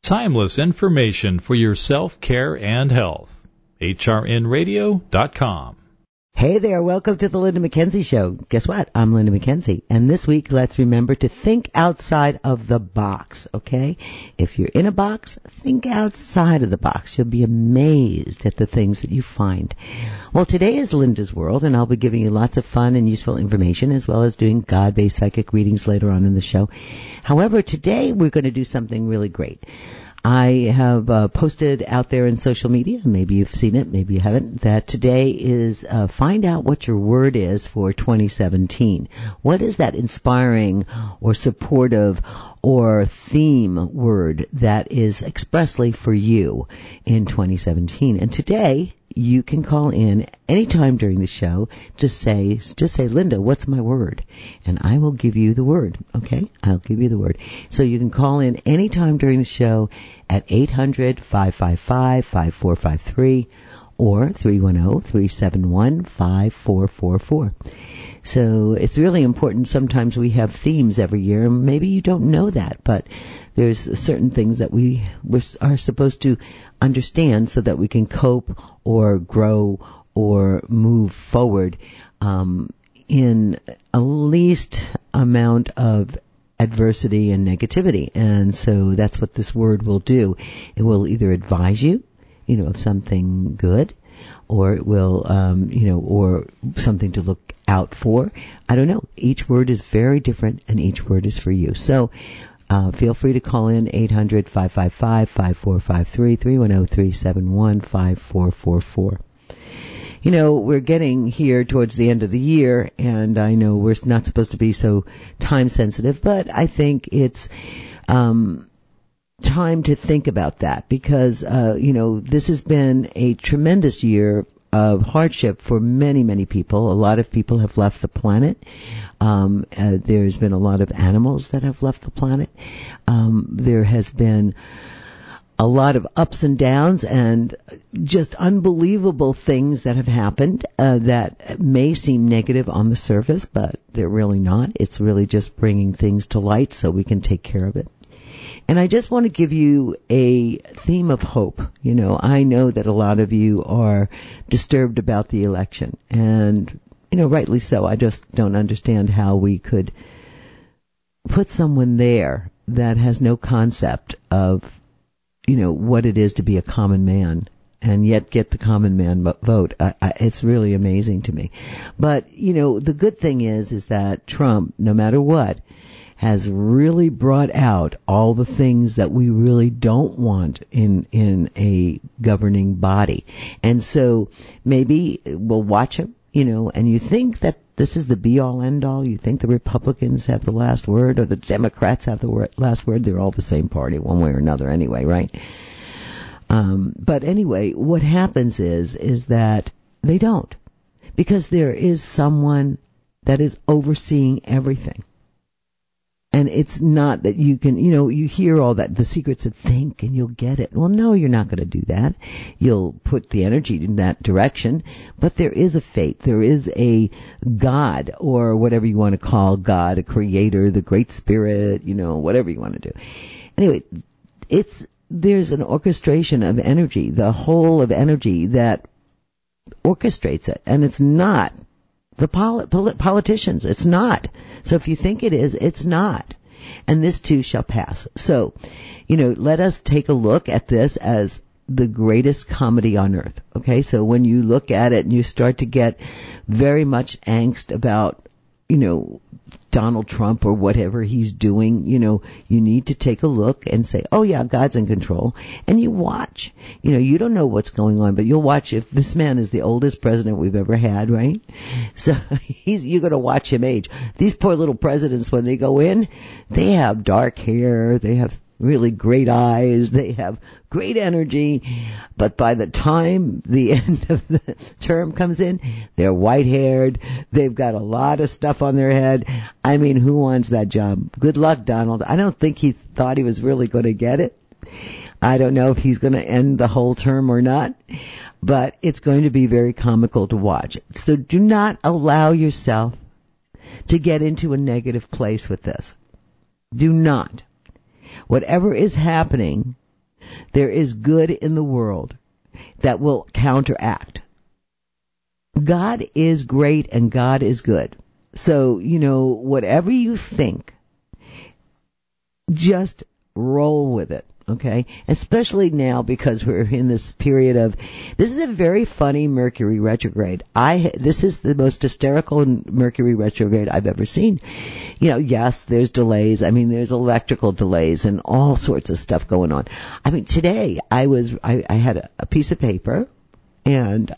Timeless information for your self-care and health. HRNradio.com. Hey there, welcome to the Linda McKenzie Show. Guess what? I'm Linda McKenzie. And this week, let's remember to think outside of the box, okay? If you're in a box, think outside of the box. You'll be amazed at the things that you find. Well, today is Linda's World, and I'll be giving you lots of fun and useful information, as well as doing God-based psychic readings later on in the show. However, today we're going to do something really great. I have posted out there in social media, maybe you've seen it, maybe you haven't, that today is find out what your word is for 2017. What is that inspiring or supportive or theme word that is expressly for you in 2017? And today you can call in anytime during the show to say, Linda, what's my word? And I will give you the word, okay? I'll give you the word. So you can call in anytime during the show at 800-555-5453 or 310-371-5444. So it's really important. Sometimes we have themes every year. Maybe you don't know that, but there's certain things that we are supposed to understand so that we can cope or grow or move forward in a least amount of adversity and negativity. And so that's what this word will do. It will either advise you, of something good, or it will, or something to look out for. I don't know. Each word is very different, and each word is for you. So feel free to call in 800-555-5453, 310-371-5444. We're getting here towards the end of the year, and I know we're not supposed to be so time sensitive, but I think it's time to think about that because, this has been a tremendous year of hardship for many, many people. A lot of people have left the planet. There's been a lot of animals that have left the planet. There has been a lot of ups and downs and just unbelievable things that have happened that may seem negative on the surface, but they're really not. It's really just bringing things to light so we can take care of it. And I just want to give you a theme of hope. I know that a lot of you are disturbed about the election, and, rightly so. I just don't understand how we could put someone there that has no concept of, what it is to be a common man and yet get the common man vote. It's really amazing to me. But, the good thing is that Trump, no matter what, has really brought out all the things that we really don't want in a governing body. And so maybe we'll watch him, and you think that this is the be-all, end-all. You think the Republicans have the last word or the Democrats have the last word. They're all the same party, one way or another anyway, right? But anyway, what happens is that they don't. Because there is someone that is overseeing everything. And it's not that you can, you hear all that, the secrets of think and you'll get it. Well, no, you're not going to do that. You'll put the energy in that direction. But there is a fate. There is a God, or whatever you want to call God, a creator, the great spirit, whatever you want to do. Anyway, there's an orchestration of energy, the whole of energy that orchestrates it. And it's not the politicians. It's not. So if you think it is, it's not. And this too shall pass. So, let us take a look at this as the greatest comedy on earth. Okay? So when you look at it and you start to get very much angst about, Donald Trump or whatever he's doing, you need to take a look and say, oh yeah, God's in control. And you watch. You don't know what's going on, but you'll watch. If this man is the oldest president we've ever had, right? So you're going to watch him age. These poor little presidents, when they go in, they have dark hair, they have really great eyes, they have great energy, but by the time the end of the term comes in, they're white-haired, they've got a lot of stuff on their head. I mean, who wants that job? Good luck, Donald. I don't think he thought he was really going to get it. I don't know if he's going to end the whole term or not, but it's going to be very comical to watch. So do not allow yourself to get into a negative place with this. Do not. Whatever is happening there is good in the world that will counteract. God is great and God is good. So, whatever you think, just roll with it, okay? Especially now because we're in this period of, this is a very funny Mercury retrograde. This is the most hysterical Mercury retrograde I've ever seen. Yes, there's delays. There's electrical delays and all sorts of stuff going on. Today I had a piece of paper and,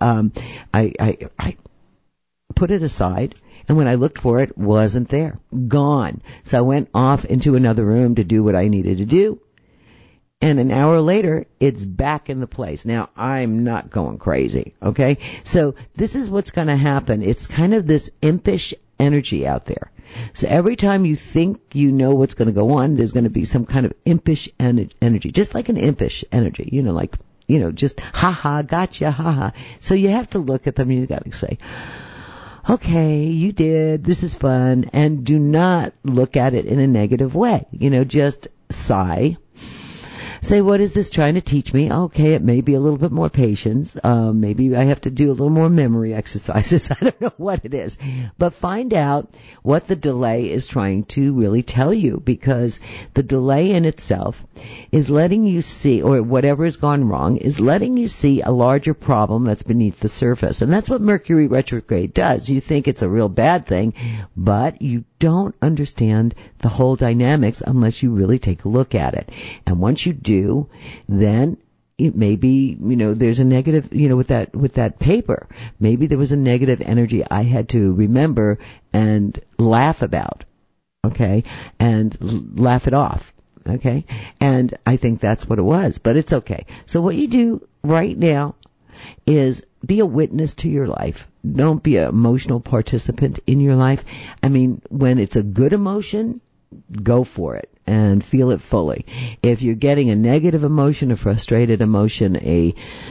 I put it aside. And when I looked for it, wasn't there. Gone. So I went off into another room to do what I needed to do. And an hour later, it's back in the place. Now, I'm not going crazy, okay? So this is what's going to happen. It's kind of this impish energy out there. So every time you think you know what's going to go on, there's going to be some kind of impish energy. Just like an impish energy, just ha-ha, gotcha, ha-ha. So you have to look at them and you got to say, okay, you did. This is fun. And do not look at it in a negative way. Just sigh. Say, what is this trying to teach me? Okay, it may be a little bit more patience. Maybe I have to do a little more memory exercises. I don't know what it is. But find out what the delay is trying to really tell you, because the delay in itself is letting you see, or whatever has gone wrong, is letting you see a larger problem that's beneath the surface. And that's what Mercury retrograde does. You think it's a real bad thing, but you don't understand the whole dynamics unless you really take a look at it. And once you do, then it may be, there's a negative, with that paper, maybe there was a negative energy I had to remember and laugh about, okay, and laugh it off, okay, and I think that's what it was, but it's okay. So what you do right now is be a witness to your life. Don't be an emotional participant in your life. When it's a good emotion, go for it and feel it fully. If you're getting a negative emotion, a frustrated emotion, a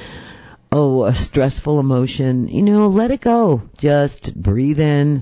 stressful emotion, let it go. Just breathe in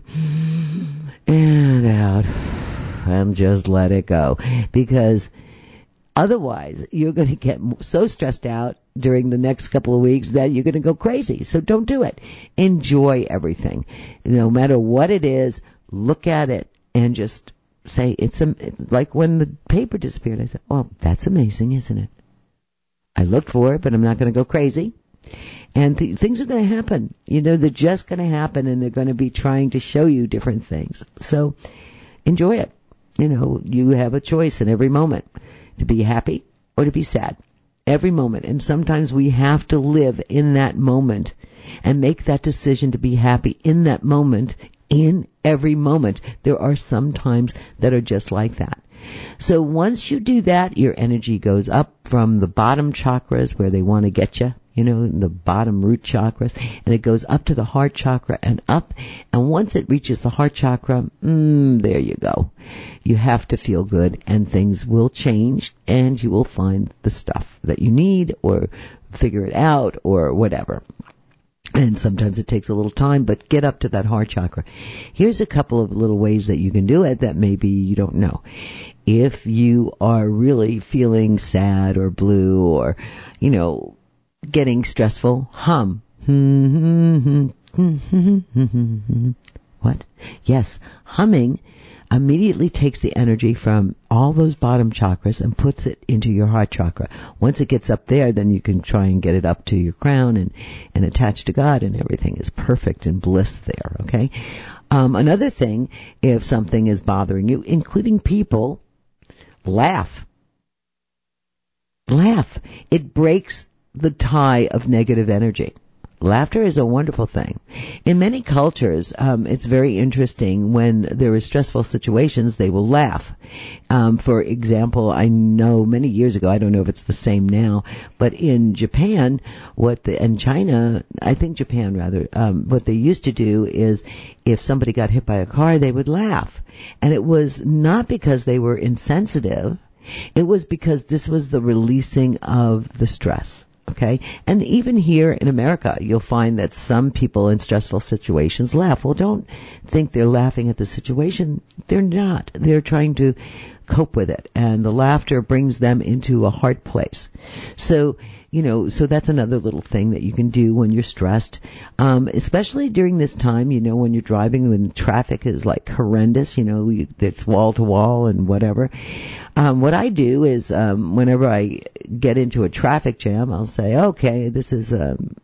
and out and just let it go. Because otherwise, you're going to get so stressed out during the next couple of weeks that you're going to go crazy. So don't do it. Enjoy everything. No matter what it is, look at it and just say, it's like when the paper disappeared, I said, oh, that's amazing, isn't it? I looked for it, but I'm not going to go crazy. And things are going to happen. They're just going to happen, and they're going to be trying to show you different things. So enjoy it. You have a choice in every moment to be happy or to be sad. Every moment. And sometimes we have to live in that moment and make that decision to be happy in that moment, in every moment. There are some times that are just like that. So once you do that, your energy goes up from the bottom chakras where they want to get you, in the bottom root chakras, and it goes up to the heart chakra and up. And once it reaches the heart chakra, there you go. You have to feel good, and things will change, and you will find the stuff that you need, or figure it out, or whatever. And sometimes it takes a little time, but get up to that heart chakra. Here's a couple of little ways that you can do it that maybe you don't know. If you are really feeling sad or blue or, getting stressful, hum. What? Yes, humming immediately takes the energy from all those bottom chakras and puts it into your heart chakra. Once it gets up there, then you can try and get it up to your crown and attach to God, and everything is perfect and bliss there, okay? Another thing, if something is bothering you, including people, laugh. Laugh. It breaks the tie of negative energy. Laughter is a wonderful thing. In many cultures, it's very interesting when there are stressful situations, they will laugh. For example, I know many years ago, I don't know if it's the same now, but in Japan, and China, I think Japan rather, what they used to do is if somebody got hit by a car, they would laugh. And it was not because they were insensitive. It was because this was the releasing of the stress. Okay? And even here in America, you'll find that some people in stressful situations laugh. Well, don't think they're laughing at the situation. They're not. They're trying to cope with it. And the laughter brings them into a hard place. So, so that's another little thing that you can do when you're stressed. Especially during this time, when you're driving, when traffic is like horrendous, it's wall to wall and whatever. What I do is, whenever I get into a traffic jam, I'll say, okay, this is, when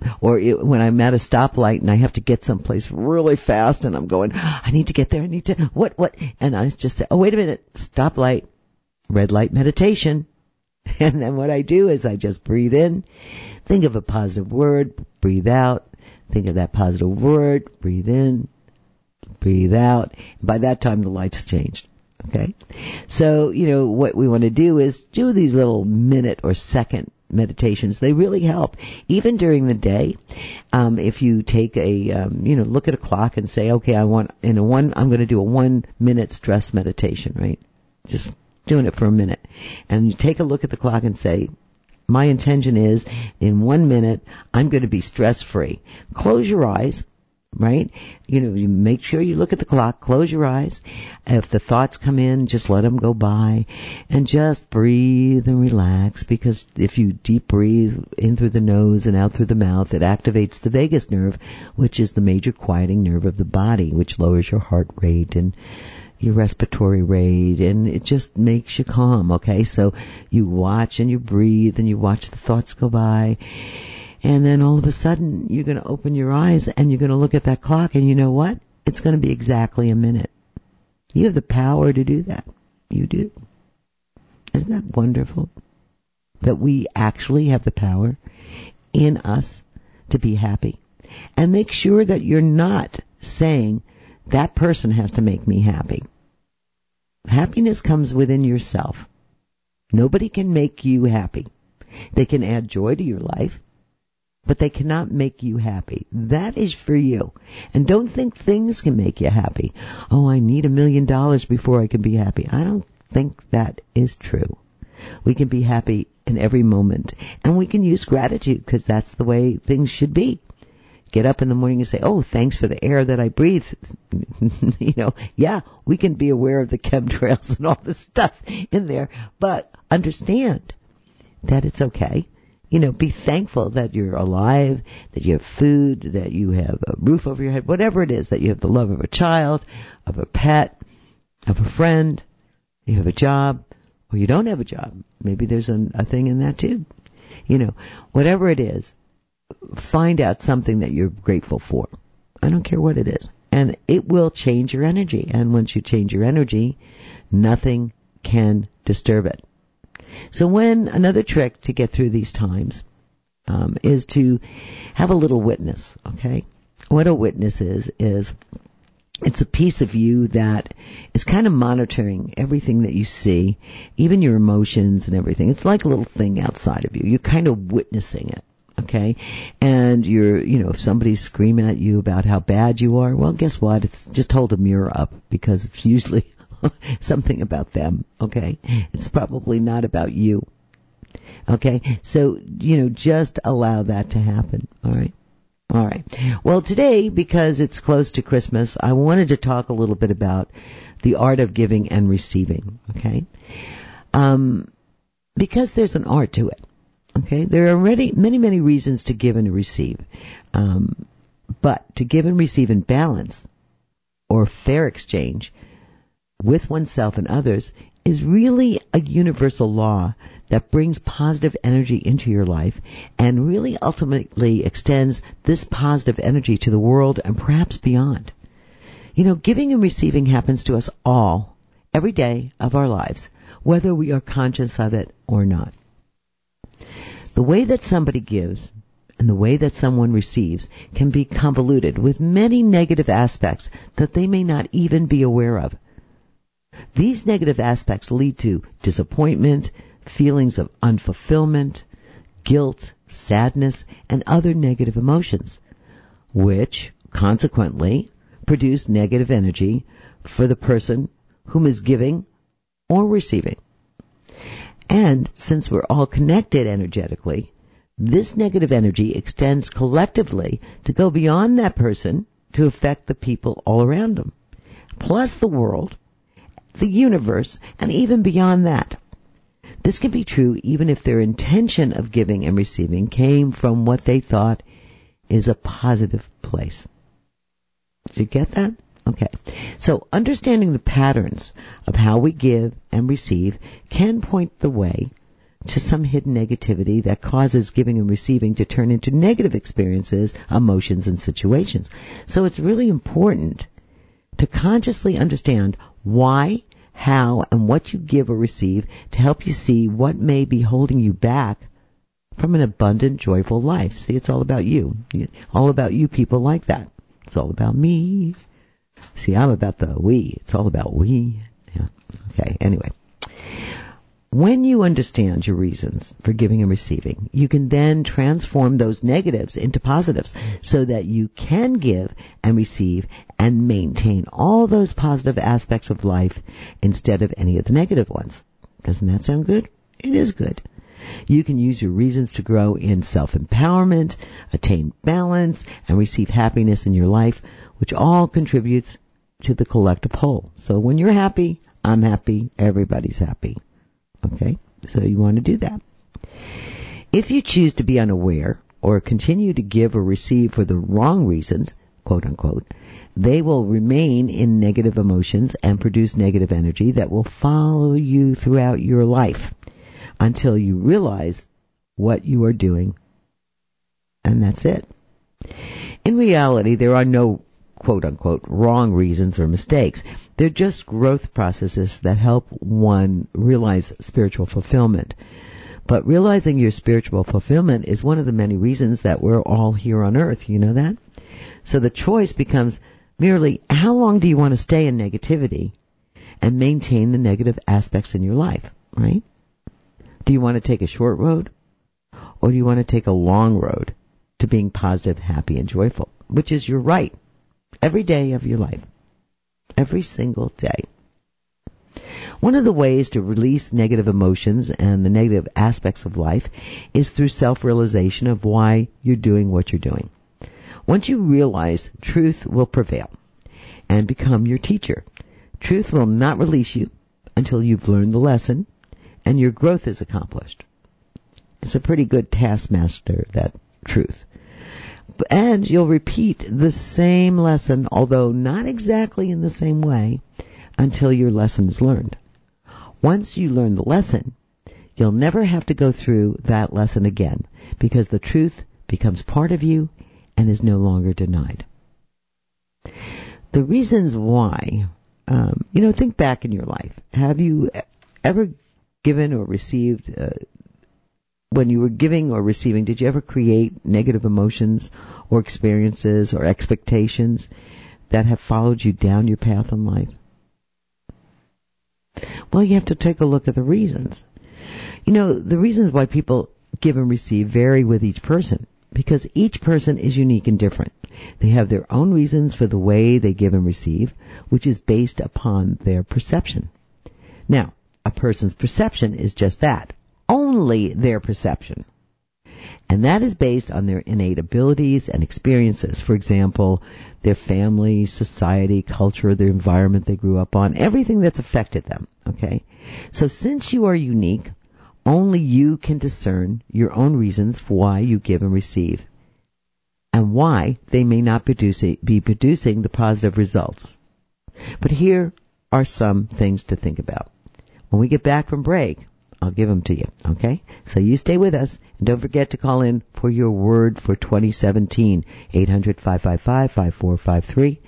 I'm at a stoplight and I have to get someplace really fast and I'm going, I need to get there, what? And I just say, oh, wait a minute, stoplight, red light meditation. And then what I do is I just breathe in, think of a positive word, breathe out, think of that positive word, breathe in, breathe out. By that time the light's changed. Okay? So, what we want to do is do these little minute or second meditations. They really help. Even during the day, if you take look at a clock and say, okay, I'm going to do a 1 minute stress meditation, right? Just doing it for a minute. And you take a look at the clock and say, my intention is in 1 minute, I'm going to be stress free. Close your eyes. Right? You make sure you look at the clock, close your eyes. If the thoughts come in, just let them go by and just breathe and relax, because if you deep breathe in through the nose and out through the mouth, it activates the vagus nerve, which is the major quieting nerve of the body, which lowers your heart rate and your respiratory rate, and it just makes you calm, okay? So you watch and you breathe and you watch the thoughts go by. And then all of a sudden, you're going to open your eyes and you're going to look at that clock, and you know what? It's going to be exactly a minute. You have the power to do that. You do. Isn't that wonderful? That we actually have the power in us to be happy. And make sure that you're not saying, that person has to make me happy. Happiness comes within yourself. Nobody can make you happy. They can add joy to your life, but they cannot make you happy. That is for you. And don't think things can make you happy. Oh, I need $1 million before I can be happy. I don't think that is true. We can be happy in every moment. And we can use gratitude, because that's the way things should be. Get up in the morning and say, oh, thanks for the air that I breathe. Yeah, we can be aware of the chemtrails and all this stuff in there, but understand that it's okay. Be thankful that you're alive, that you have food, that you have a roof over your head, whatever it is, that you have the love of a child, of a pet, of a friend, you have a job, or you don't have a job. Maybe there's a thing in that too. Whatever it is, find out something that you're grateful for. I don't care what it is. And it will change your energy. And once you change your energy, nothing can disturb it. So another trick to get through these times is to have a little witness, okay? What a witness is it's a piece of you that is kind of monitoring everything that you see, even your emotions and everything. It's like a little thing outside of you. You're kind of witnessing it, okay? And if somebody's screaming at you about how bad you are, well, guess what? It's just hold a mirror up, because it's usually something about them, okay? It's probably not about you, okay? So, just allow that to happen, all right? All right. Well, today, because it's close to Christmas, I wanted to talk a little bit about the art of giving and receiving, okay? Because there's an art to it, okay? There are already many, many reasons to give and to receive. But to give and receive in balance or fair exchange with oneself and others is really a universal law that brings positive energy into your life and really ultimately extends this positive energy to the world and perhaps beyond. Giving and receiving happens to us all every day of our lives, whether we are conscious of it or not. The way that somebody gives and the way that someone receives can be convoluted with many negative aspects that they may not even be aware of. These negative aspects lead to disappointment, feelings of unfulfillment, guilt, sadness, and other negative emotions, which consequently produce negative energy for the person whom is giving or receiving. And since we're all connected energetically, this negative energy extends collectively to go beyond that person to affect the people all around them, plus the world, the universe, and even beyond that. This can be true even if their intention of giving and receiving came from what they thought is a positive place. Did you get that? Okay. So understanding the patterns of how we give and receive can point the way to some hidden negativity that causes giving and receiving to turn into negative experiences, emotions, and situations. So it's really important to consciously understand why, how, and what you give or receive to help you see what may be holding you back from an abundant, joyful life. See, it's all about you. All about you people like that. It's all about me. See, I'm about the we. It's all about we. Yeah. Okay, anyway. When you understand your reasons for giving and receiving, you can then transform those negatives into positives so that you can give and receive and maintain all those positive aspects of life instead of any of the negative ones. Doesn't that sound good? It is good. You can use your reasons to grow in self-empowerment, attain balance, and receive happiness in your life, which all contributes to the collective whole. So when you're happy, I'm happy, everybody's happy. Okay? So you want to do that. If you choose to be unaware or continue to give or receive for the wrong reasons, quote unquote, they will remain in negative emotions and produce negative energy that will follow you throughout your life until you realize what you are doing, and that's it. In reality, there are no quote-unquote wrong reasons or mistakes. They're just growth processes that help one realize spiritual fulfillment. But realizing your spiritual fulfillment is one of the many reasons that we're all here on earth. You know that? So the choice becomes merely how long do you want to stay in negativity and maintain the negative aspects in your life, right? Do you want to take a short road, or do you want to take a long road to being positive, happy, and joyful, which is your right every day of your life, every single day? One of the ways to release negative emotions and the negative aspects of life is through self-realization of why you're doing what you're doing. Once you realize, truth will prevail and become your teacher. Truth will not release you until you've learned the lesson and your growth is accomplished. It's a pretty good taskmaster, that truth. And you'll repeat the same lesson, although not exactly in the same way, until your lesson is learned. Once you learn the lesson, you'll never have to go through that lesson again, because the truth becomes part of you and is no longer denied. The reasons why, think back in your life. Have you ever given or received, when you were giving or receiving, did you ever create negative emotions or experiences or expectations that have followed you down your path in life? Well, you have to take a look at the reasons. The reasons why people give and receive vary with each person, because each person is unique and different. They have their own reasons for the way they give and receive, which is based upon their perception. Now, a person's perception is just that, only their perception. And that is based on their innate abilities and experiences. For example, their family, society, culture, their environment they grew up on, everything that's affected them, okay? So since you are unique, only you can discern your own reasons for why you give and receive, and why they may not be producing the positive results. But here are some things to think about. When we get back from break, I'll give them to you, okay? So you stay with us, and don't forget to call in for your word for 2017, 800-555-5453,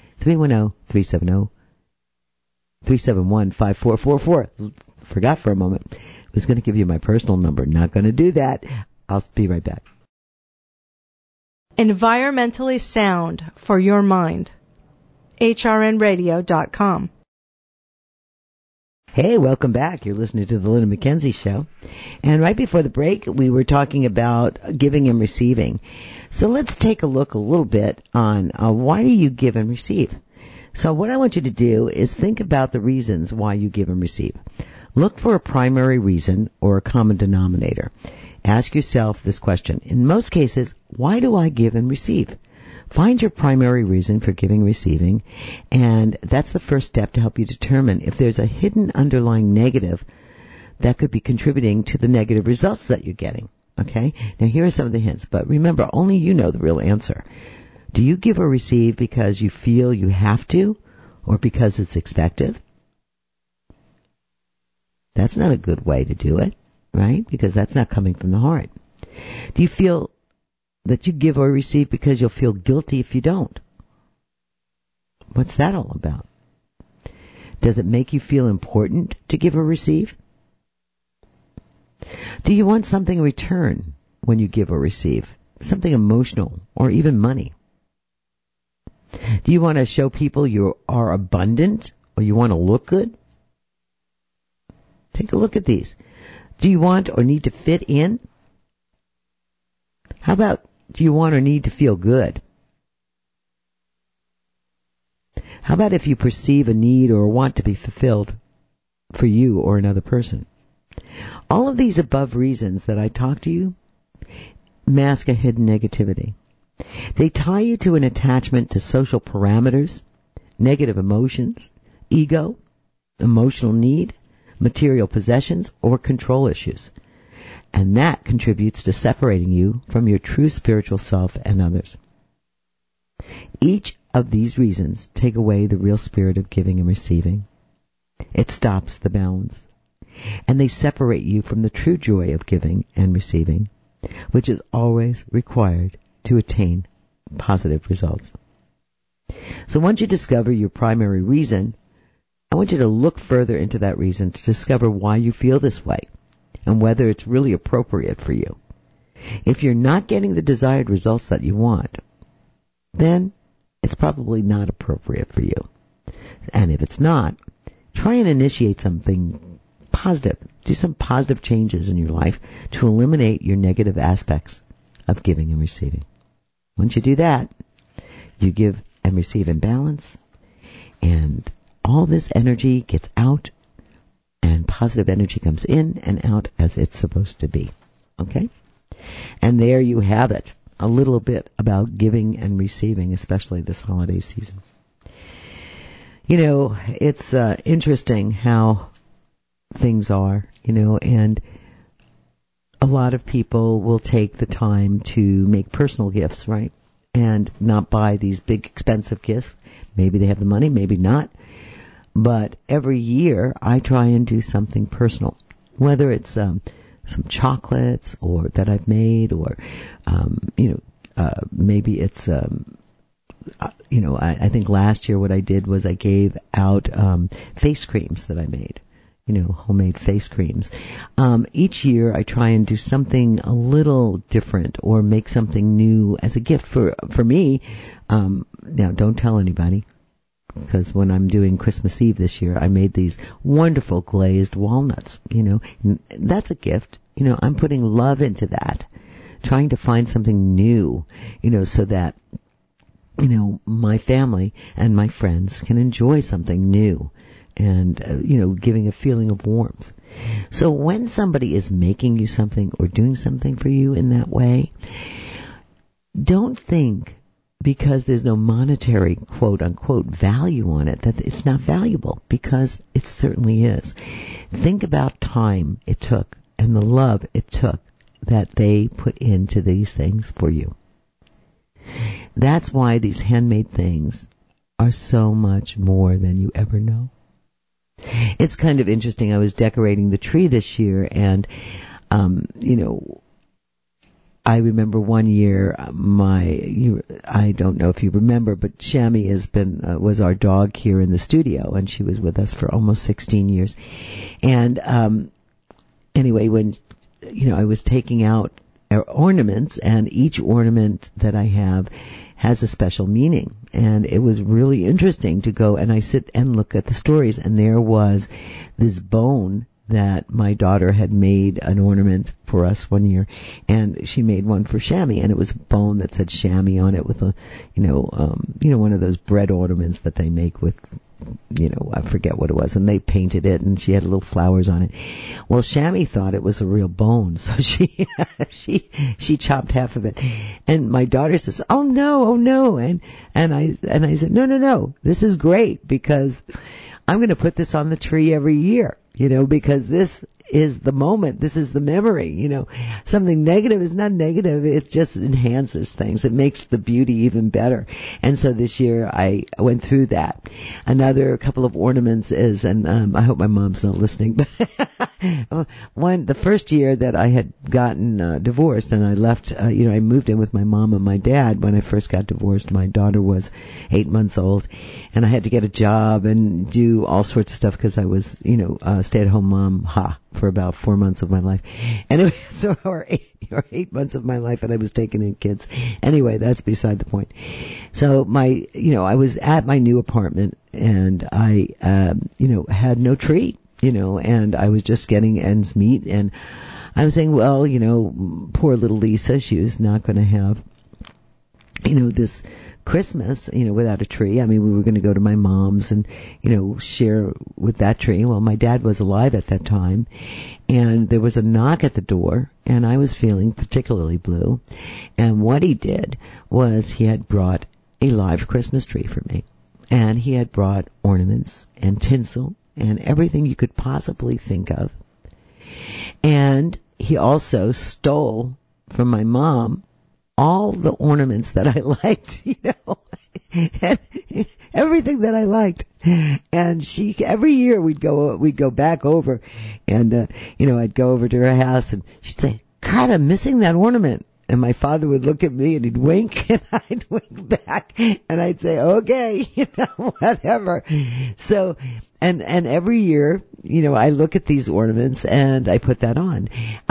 310-370-371-5444. Forgot for a moment. I was going to give you my personal number. Not going to do that. I'll be right back. Environmentally sound for your mind. HRNradio.com. Hey, welcome back. You're listening to the Linda McKenzie Show. And right before the break, we were talking about giving and receiving. So let's take a look a little bit on why do you give and receive. So what I want you to do is think about the reasons why you give and receive. Look for a primary reason or a common denominator. Ask yourself this question. In most cases, why do I give and receive? Find your primary reason for giving and receiving, and that's the first step to help you determine if there's a hidden underlying negative that could be contributing to the negative results that you're getting. Okay? Now here are some of the hints, but remember, only you know the real answer. Do you give or receive because you feel you have to, or because it's expected? That's not a good way to do it, right? Because that's not coming from the heart. Do you feel that you give or receive because you'll feel guilty if you don't? What's that all about? Does it make you feel important to give or receive? Do you want something in return when you give or receive? Something emotional or even money? Do you want to show people you are abundant or you want to look good? Take a look at these. Do you want or need to fit in? How about, do you want or need to feel good? How about if you perceive a need or want to be fulfilled for you or another person? All of these above reasons that I talk to you mask a hidden negativity. They tie you to an attachment to social parameters, negative emotions, ego, emotional need, material possessions, or control issues. And that contributes to separating you from your true spiritual self and others. Each of these reasons take away the real spirit of giving and receiving. It stops the balance. And they separate you from the true joy of giving and receiving, which is always required to attain positive results. So once you discover your primary reason, I want you to look further into that reason to discover why you feel this way and whether it's really appropriate for you. If you're not getting the desired results that you want, then it's probably not appropriate for you. And if it's not, try and initiate something positive. Do some positive changes in your life to eliminate your negative aspects of giving and receiving. Once you do that, you give and receive in balance, and all this energy gets out, and positive energy comes in and out as it's supposed to be. Okay? And there you have it. A little bit about giving and receiving, especially this holiday season. You know, it's interesting how things are, and a lot of people will take the time to make personal gifts, right? And not buy these big expensive gifts. Maybe they have the money, maybe not. But every year I try and do something personal, whether it's some chocolates or that I've made, or maybe it's I think last year what I did was I gave out face creams that I made, homemade face creams. Each year I try and do something a little different or make something new as a gift for me. Now don't tell anybody, because when I'm doing Christmas Eve this year, I made these wonderful glazed walnuts, that's a gift. I'm putting love into that, trying to find something new, so that, my family and my friends can enjoy something new and, giving a feeling of warmth. So when somebody is making you something or doing something for you in that way, don't think because there's no monetary quote unquote value on it that it's not valuable, because it certainly is. Think about time it took and the love it took that they put into these things for you. That's why these handmade things are so much more than you ever know. It's kind of interesting. I was decorating the tree this year, and I remember one year, I don't know if you remember, but Shammy was our dog here in the studio, and she was with us for almost 16 years. And anyway, when I was taking out ornaments, and each ornament that I have has a special meaning, and it was really interesting to go and I sit and look at the stories, and there was this bone that my daughter had made an ornament for us one year, and she made one for Shammy, and it was a bone that said Shammy on it with a, one of those bread ornaments that they make with, I forget what it was, and they painted it, and she had little flowers on it. Well, Shammy thought it was a real bone, so she chopped half of it, and my daughter says, "Oh no," and I said, "No, this is great because I'm going to put this on the tree every year, because this is the moment. This is the memory, Something negative is not negative. It just enhances things. It makes the beauty even better. And so this year I went through that. Another couple of ornaments is, and I hope my mom's not listening, but the first year that I had gotten divorced and I left, I moved in with my mom and my dad when I first got divorced. My daughter was 8 months old, and I had to get a job and do all sorts of stuff because I was, stay-at-home mom, for about 4 months of my life. Anyway, so or 8 months of my life, and I was taking in kids. Anyway, that's beside the point. So I was at my new apartment, and I, had no tree, and I was just getting ends meet, and I was saying, well, poor little Lisa, she was not going to have, this Christmas, without a tree. I mean, we were going to go to my mom's and, share with that tree. Well, my dad was alive at that time, and there was a knock at the door, and I was feeling particularly blue. And what he did was he had brought a live Christmas tree for me. And he had brought ornaments and tinsel and everything you could possibly think of. And he also stole from my mom all the ornaments that I liked, and everything that I liked. And every year we'd go back over, and, I'd go over to her house, and she'd say, "God, I'm missing that ornament." And my father would look at me and he'd wink, and I'd wink back, and I'd say, "Okay, whatever." So, and every year, I look at these ornaments and I put that on.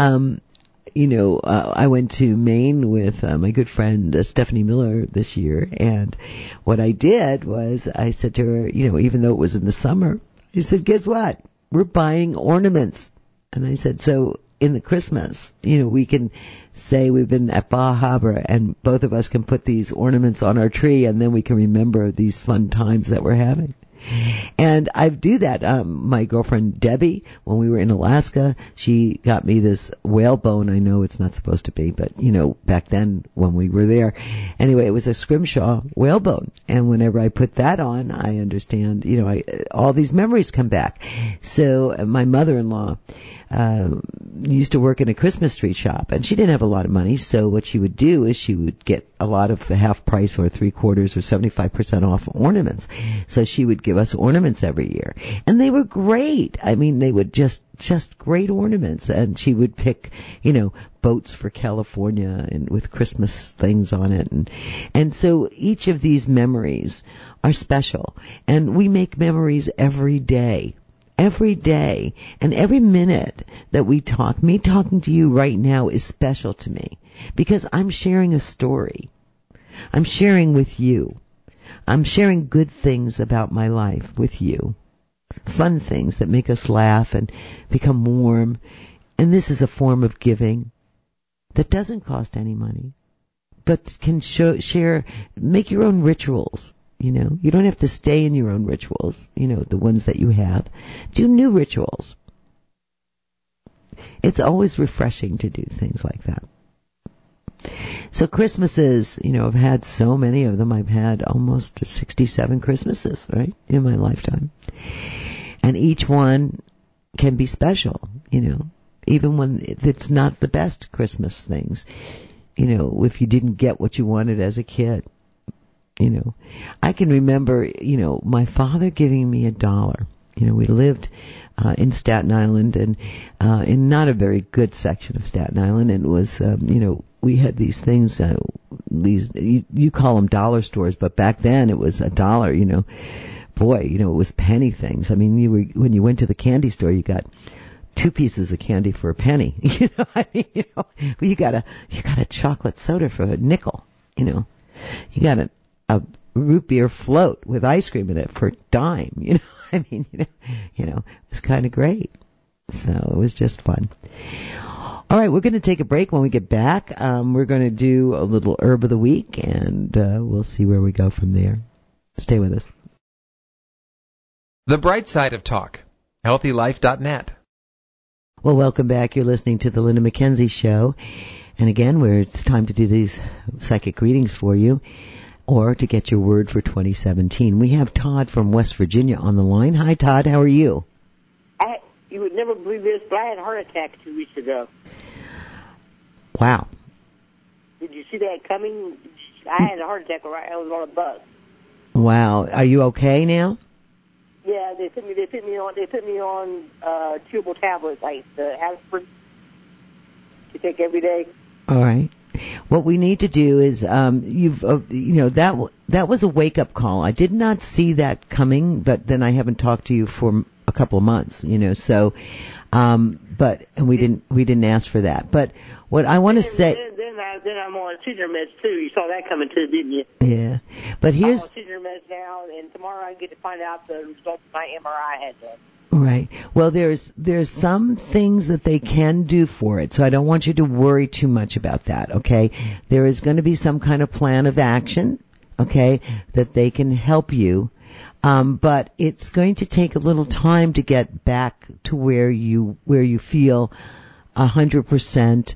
I went to Maine with my good friend Stephanie Miller this year, and what I did was I said to her, even though it was in the summer, I said, "Guess what? We're buying ornaments." And I said, so in the Christmas, we can say we've been at Bar Harbor, and both of us can put these ornaments on our tree, and then we can remember these fun times that we're having. And I do that. My girlfriend Debbie, when we were in Alaska, she got me this whalebone. I know it's not supposed to be, but back then when we were there, anyway, it was a scrimshaw whalebone. And whenever I put that on, I understand, all these memories come back. So my mother-in-law used to work in a Christmas tree shop, and she didn't have a lot of money, so what she would do is she would get a lot of half price or 3/4 or 75% off ornaments. So she would give us ornaments every year, and they were great. I mean, they would just great ornaments, and she would pick, boats for California and with Christmas things on it, and so each of these memories are special, and we make memories every day. Every day and every minute that we talk, me talking to you right now is special to me because I'm sharing a story. I'm sharing with you. I'm sharing good things about my life with you. Fun things that make us laugh and become warm. And this is a form of giving that doesn't cost any money, but can make your own rituals. You don't have to stay in your own rituals, the ones that you have. Do new rituals. It's always refreshing to do things like that. So Christmases, I've had so many of them. I've had almost 67 Christmases, right, in my lifetime. And each one can be special, even when it's not the best Christmas things, if you didn't get what you wanted as a kid. I can remember, my father giving me $1. We lived in Staten Island, and in not a very good section of Staten Island, and it was, we had these things, you call them dollar stores, but back then it was $1, Boy, it was penny things. I mean, when you went to the candy store, you got 2 pieces of candy for a penny. You got a chocolate soda for a nickel. You got a root beer float with ice cream in it for a dime. It's kind of great. So it was just fun. All right, we're going to take a break. When we get back, we're going to do a little herb of the week, and we'll see where we go from there. Stay with us. The Bright Side of Talk. HealthyLife.net. Well, welcome back. You're listening to the Linda McKenzie Show. And again, it's time to do these psychic readings for you, or to get your word for 2017. We have Todd from West Virginia on the line. Hi, Todd. How are you? You would never believe this, but I had a heart attack 2 weeks ago. Wow. Did you see that coming? I had a heart attack. I was on a bus. Wow. Are you okay now? Yeah, they put me on chewable tablets, like the aspirin, to take every day. All right. What we need to do is, that was a wake up call. I did not see that coming, but then I haven't talked to you for a couple of months, so, and we didn't ask for that. But what I want to say. Then I'm on seizure meds too. You saw that coming too, didn't you? Yeah. But here's. I'm on seizure meds now, and tomorrow I get to find out the results of my MRI I had done. Right. Well, there's some things that they can do for it, so I don't want you to worry too much about that, okay? There is going to be some kind of plan of action, okay, that they can help you, but it's going to take a little time to get back to where you feel 100%,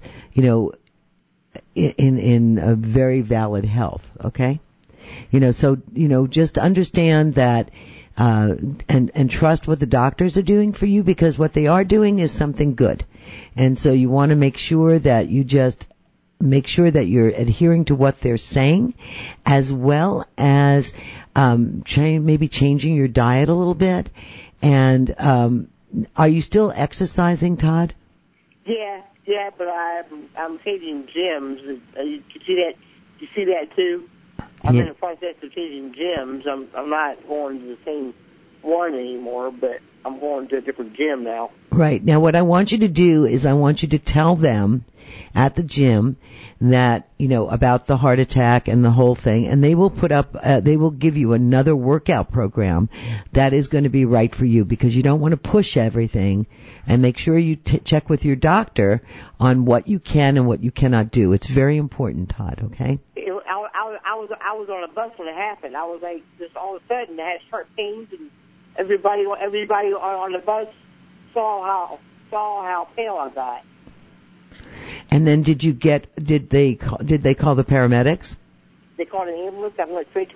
in a very valid health, okay? So just understand that. And trust what the doctors are doing for you, because what they are doing is something good. And so you want to make sure that you just make sure that you're adhering to what they're saying, as well as maybe changing your diet a little bit. And are you still exercising, Todd? Yeah, but I'm changing gyms. You see that too? I'm in the process of changing gyms. I'm not going to the same one anymore, but I'm going to a different gym now. Right. Now what I want you to do is I want you to tell them at the gym that, about the heart attack and the whole thing, and they will they will give you another workout program that is going to be right for you, because you don't want to push everything, and make sure you check with your doctor on what you can and what you cannot do. It's very important, Todd, okay? I was on a bus when it happened. I was like, just all of a sudden I had sharp pains, and everybody on the bus saw how pale I got. And then did they call the paramedics? They called an ambulance. I went straight to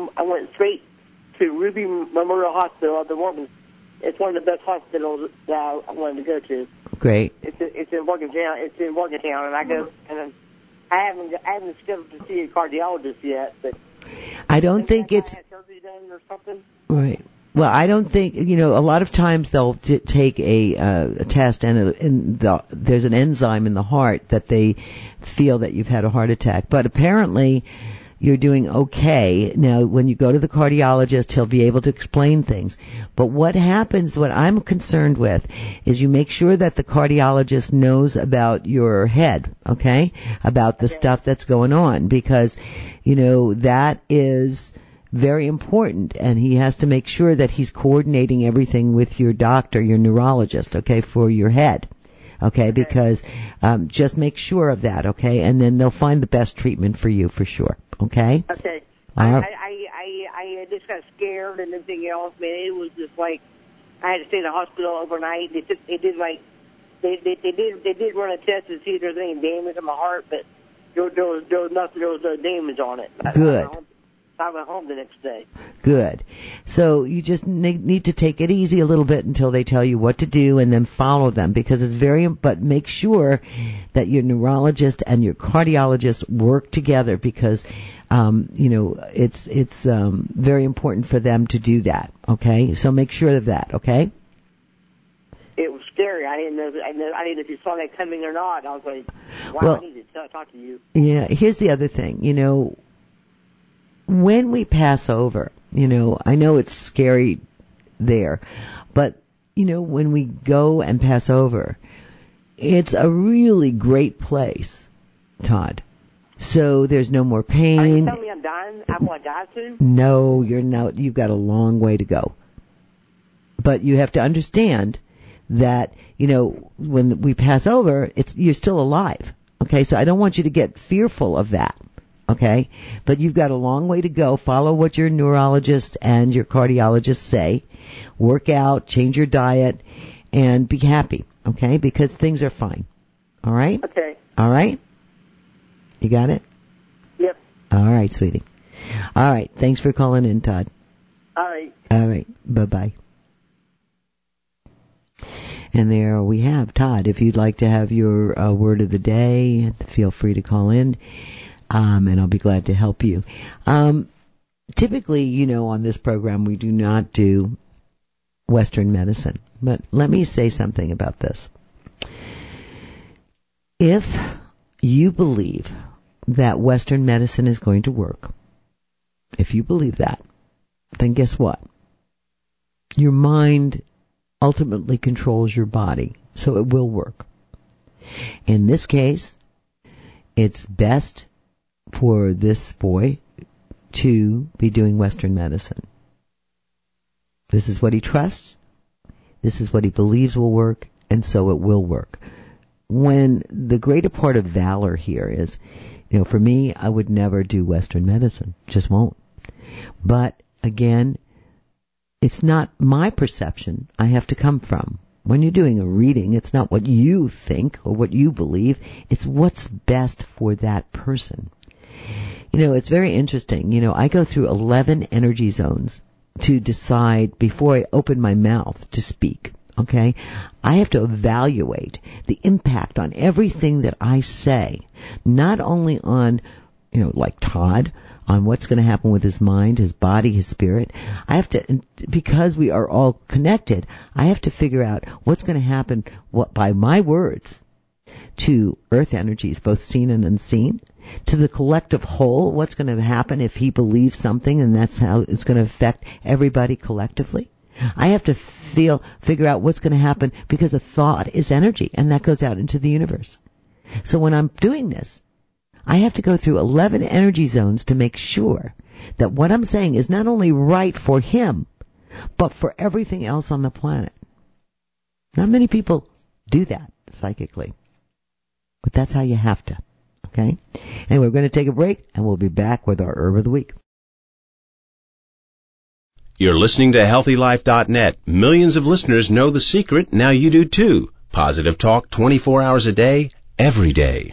Ruby Memorial Hospital. It's one of the best hospitals that I wanted to go to. Great. It's in Morgantown. And I go, and I haven't scheduled to see a cardiologist yet, but I don't think it's had surgery done or something. Right. Well, I don't think, a lot of times they'll take a test, and there's an enzyme in the heart that they feel that you've had a heart attack. But apparently you're doing okay. Now, when you go to the cardiologist, he'll be able to explain things. But what I'm concerned with, is you make sure that the cardiologist knows about your head, okay? About the stuff that's going on, because, that is very important, and he has to make sure that he's coordinating everything with your doctor, your neurologist, okay, for your head, okay, because just make sure of that, okay, and then they'll find the best treatment for you for sure, okay? Okay. I just got scared and everything else, man. It was just like I had to stay in the hospital overnight. They did run a test to see if there's any damage on my heart, but there was no damage on it. Good. I went home the next day. Good. So you just need to take it easy a little bit until they tell you what to do, and then follow them, because it's but make sure that your neurologist and your cardiologist work together, because, it's very important for them to do that. Okay. So make sure of that. Okay. It was scary. I didn't know if you saw that coming or not. I was like, wow, well, I need to talk to you. Yeah. Here's the other thing, when we pass over, I know it's scary there, but, when we go and pass over, it's a really great place, Todd. So there's no more pain. Are you telling me I'm dying? I'm going to die soon? No, you're not. You've got a long way to go. But you have to understand that, when we pass over, you're still alive. Okay, so I don't want you to get fearful of that. Okay, but you've got a long way to go. Follow what your neurologist and your cardiologist say. Work out, change your diet, and be happy. Okay, because things are fine. All right? Okay. All right? You got it? Yep. All right, sweetie. All right, thanks for calling in, Todd. All right. All right, bye-bye. And there we have Todd. If you'd like to have your word of the day, feel free to call in, and I'll be glad to help you. Typically, on this program, we do not do Western medicine. But let me say something about this. If you believe that Western medicine is going to work, if you believe that, then guess what? Your mind ultimately controls your body, so it will work. In this case, it's best for this boy to be doing Western medicine. This is what he trusts. This is what he believes will work, and so it will work. When the greater part of valor here is, for me, I would never do Western medicine. Just won't. But again, it's not my perception I have to come from. When you're doing a reading, it's not what you think or what you believe. It's what's best for that person. It's very interesting. I go through 11 energy zones to decide before I open my mouth to speak. Okay? I have to evaluate the impact on everything that I say, not only on, like Todd, on what's going to happen with his mind, his body, his spirit. I have to, because we are all connected, I have to figure out what's going to happen by my words to earth energies, both seen and unseen, to the collective whole, what's going to happen if he believes something and that's how it's going to affect everybody collectively. I have to figure out what's going to happen because a thought is energy and that goes out into the universe. So when I'm doing this, I have to go through 11 energy zones to make sure that what I'm saying is not only right for him, but for everything else on the planet. Not many people do that psychically, but that's how you have to. Okay? Anyway, we're going to take a break, and we'll be back with our Herb of the Week. You're listening to HealthyLife.net. Millions of listeners know the secret. Now you do too. Positive talk 24 hours a day, every day.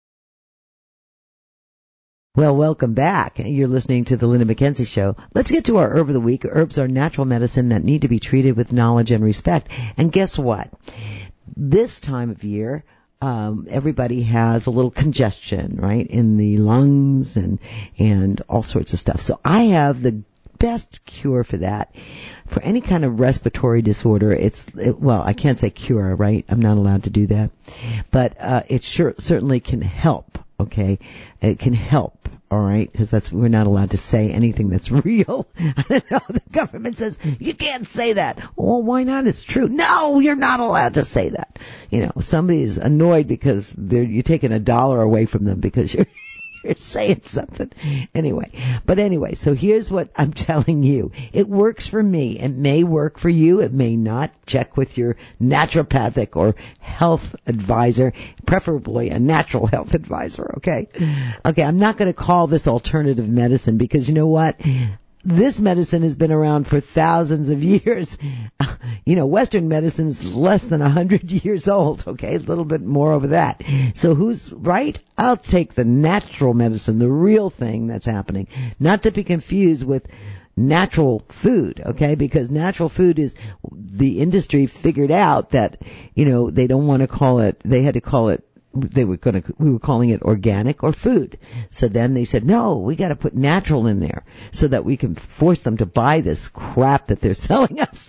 Well, welcome back. You're listening to the Linda McKenzie Show. Let's get to our Herb of the Week. Herbs are natural medicine that need to be treated with knowledge and respect. And guess what? This time of year, everybody has a little congestion, right, in the lungs and all sorts of stuff. So I have the best cure for that. For any kind of respiratory disorder, well, I can't say cure, right? I'm not allowed to do that. But it certainly can help, okay? It can help. All right, because we're not allowed to say anything that's real. I don't know, the government says, you can't say that. Well, why not? It's true. No, you're not allowed to say that. Somebody's annoyed because you're taking $1 away from them because you're saying something. Anyway, so here's what I'm telling you. It works for me. It may work for you. It may not. Check with your naturopathic or health advisor, preferably a natural health advisor, okay? Okay, I'm not going to call this alternative medicine because you know what? This medicine has been around for thousands of years. Western medicine is less than 100 years old, okay? A little bit more over that. So who's right? I'll take the natural medicine, the real thing that's happening. Not to be confused with natural food, okay? Because natural food is, the industry figured out that, they don't want to call it, they had to call it, we were calling it organic or food. So then they said, no, we got to put natural in there so that we can force them to buy this crap that they're selling us.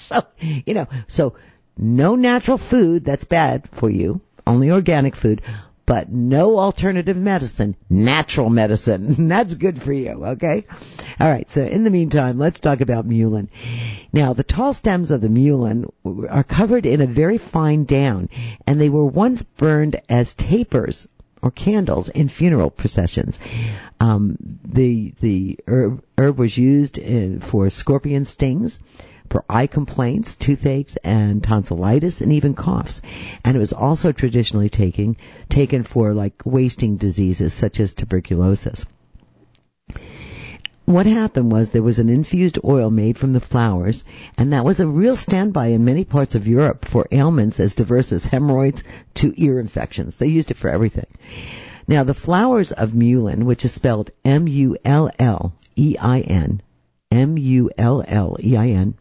So no natural food, that's bad for you. Only organic food, but no alternative medicine, natural medicine. That's good for you, okay? All right, so in the meantime, let's talk about mullein. Now, the tall stems of the mullein are covered in a very fine down, and they were once burned as tapers or candles in funeral processions. The herb was used for scorpion stings, for eye complaints, toothaches, and tonsillitis, and even coughs. And it was also traditionally taken for like wasting diseases such as tuberculosis. What happened was there was an infused oil made from the flowers, and that was a real standby in many parts of Europe for ailments as diverse as hemorrhoids to ear infections. They used it for everything. Now, the flowers of mullein, which is spelled M-U-L-L-E-I-N, M-U-L-L-E-I-N,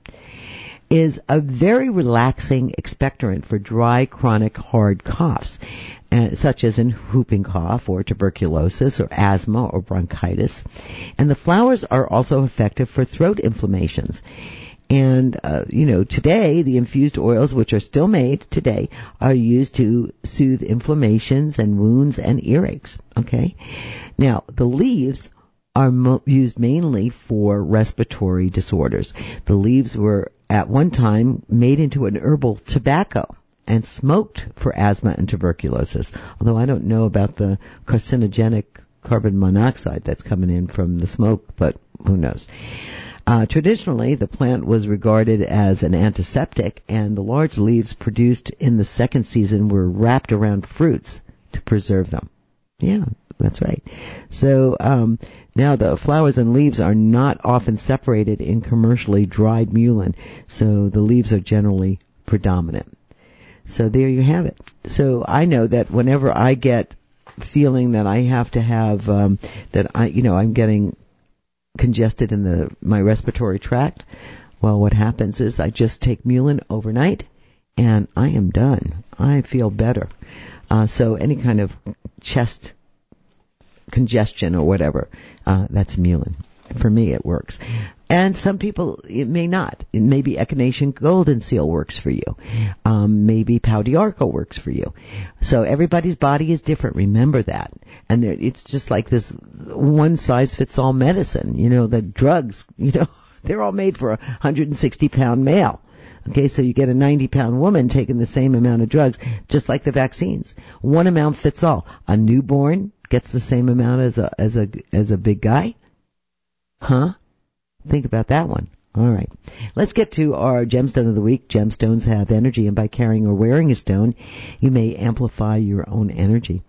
is a very relaxing expectorant for dry, chronic, hard coughs, such as in whooping cough or tuberculosis or asthma or bronchitis. And the flowers are also effective for throat inflammations. And, today, the infused oils, which are still made today, are used to soothe inflammations and wounds and earaches. Okay? Now, the leaves are used mainly for respiratory disorders. The leaves were at one time made into an herbal tobacco and smoked for asthma and tuberculosis, although I don't know about the carcinogenic carbon monoxide that's coming in from the smoke, but who knows. Traditionally, the plant was regarded as an antiseptic, and the large leaves produced in the second season were wrapped around fruits to preserve them. Yeah, that's right. So now the flowers and leaves are not often separated in commercially dried mullein, so the leaves are generally predominant. So there you have it. So I know that whenever I get feeling that I have to have I'm getting congested in my respiratory tract, well, what happens is I just take mullein overnight and I am done. I feel better. So any kind of chest congestion or whatever, that's mullein. For me, it works. And some people, it may not. It maybe Echinacea golden seal works for you. Maybe Pau d'Arco works for you. So everybody's body is different. Remember that. And it's just like this one-size-fits-all medicine. The drugs, they're all made for a 160-pound male. Okay, so you get a 90-pound woman taking the same amount of drugs, just like the vaccines. One amount fits all. A newborn gets the same amount as a big guy? Huh? Think about that one. All right. Let's get to our gemstone of the week. Gemstones have energy, and by carrying or wearing a stone, you may amplify your own energy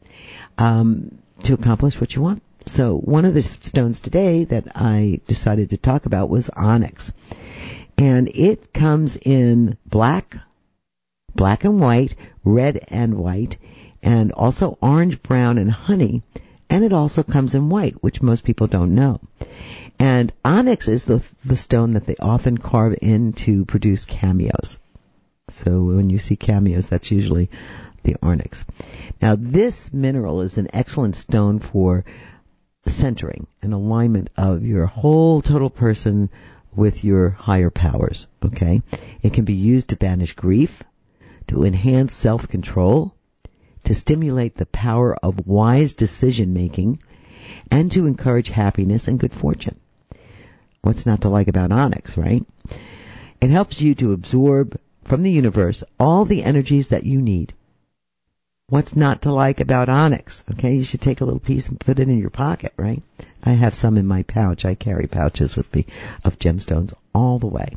to accomplish what you want. So one of the stones today that I decided to talk about was onyx. And it comes in black and white, red and white, and also orange, brown, and honey. And it also comes in white, which most people don't know. And onyx is the stone that they often carve in to produce cameos. So when you see cameos, that's usually the onyx. Now, this mineral is an excellent stone for centering and alignment of your whole total person with your higher powers. Okay? It can be used to banish grief, to enhance self-control, to stimulate the power of wise decision-making, and to encourage happiness and good fortune. What's not to like about onyx, right? It helps you to absorb from the universe all the energies that you need. What's not to like about onyx? Okay, you should take a little piece and put it in your pocket, right? I have some in my pouch. I carry pouches with me of gemstones all the way.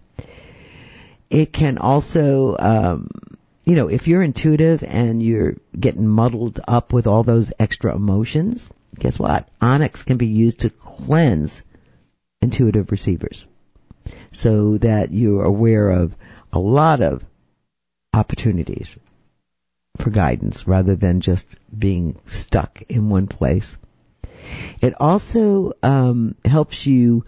It can also, if you're intuitive and you're getting muddled up with all those extra emotions, guess what? Onyx can be used to cleanse intuitive receivers so that you're aware of a lot of opportunities for guidance rather than just being stuck in one place. It also helps you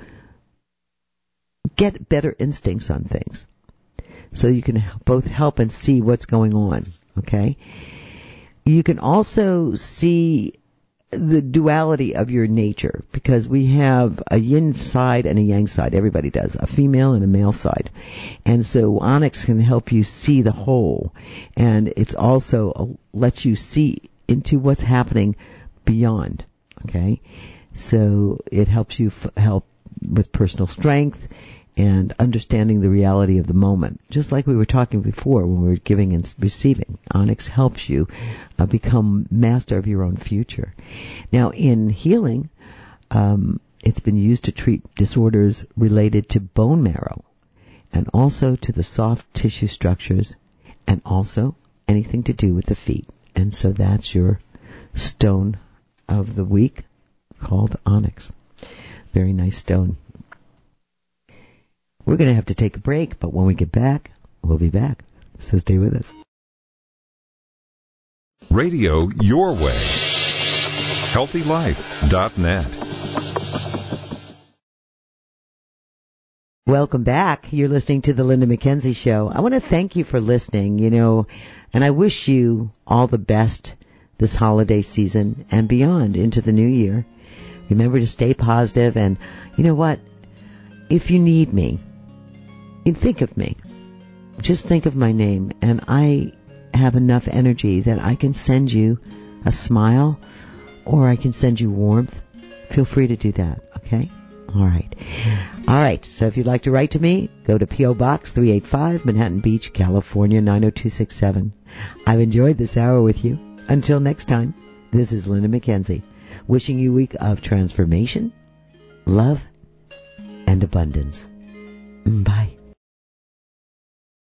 get better instincts on things so you can both help and see what's going on, okay? You can also see the duality of your nature, because we have a yin side and a yang side. Everybody does. A female and a male side. And so onyx can help you see the whole. And it's also lets you see into what's happening beyond. Okay? So it helps you help with personal strength and understanding the reality of the moment. Just like we were talking before when we were giving and receiving. Onyx helps you become master of your own future. Now, in healing, it's been used to treat disorders related to bone marrow. and also to the soft tissue structures, and also anything to do with the feet. And so that's your stone of the week, called onyx. Very nice stone. We're going to have to take a break, but when we get back, we'll be back. So stay with us. Radio your way. HealthyLife.net. Welcome back. You're listening to the Linda McKenzie Show. I want to thank you for listening, and I wish you all the best this holiday season and beyond into the new year. Remember to stay positive, and you know what? If you need me, think of me. Just think of my name, and I have enough energy that I can send you a smile or I can send you warmth. Feel free to do that, okay? All right. So if you'd like to write to me, go to P.O. Box 385, Manhattan Beach, California, 90267. I've enjoyed this hour with you. Until next time, this is Linda McKenzie, wishing you a week of transformation, love, and abundance. Bye.